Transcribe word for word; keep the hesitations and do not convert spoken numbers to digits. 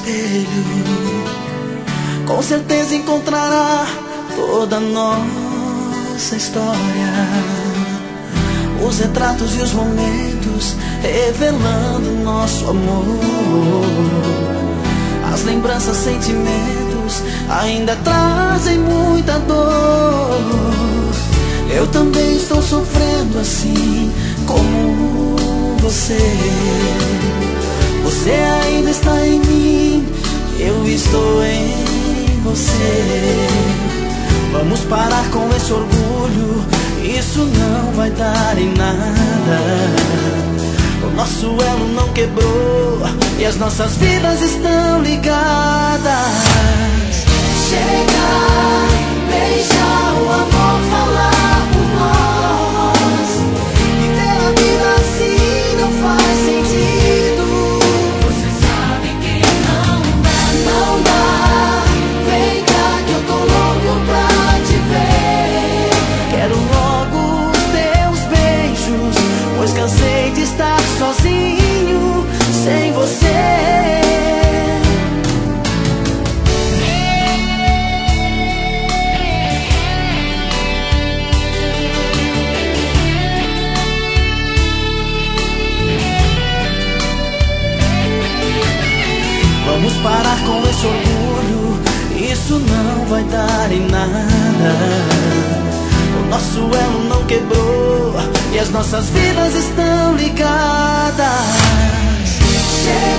espelho, com certeza encontrará toda a nossa história, os retratos e os momentos revelando nosso amor. As lembranças, sentimentos ainda trazem muita dor. Eu também estou sofrendo assim como você. Você ainda está em mim, eu estou em você. Vamos parar com esse orgulho, isso não vai dar em nada. O nosso elo não quebrou e as nossas vidas estão ligadas. Chega, deixa o amor falar por nós. Viver a vida assim não faz sentido. Você sabe que não dá, não dá. Vem cá que eu tô louco pra te ver. Quero logo os teus beijos, pois cansei de estar sozinho sem você. Vamos parar com esse orgulho, isso não vai dar em nada. O nosso elo não quebrou e as nossas vidas estão ligadas. Chega.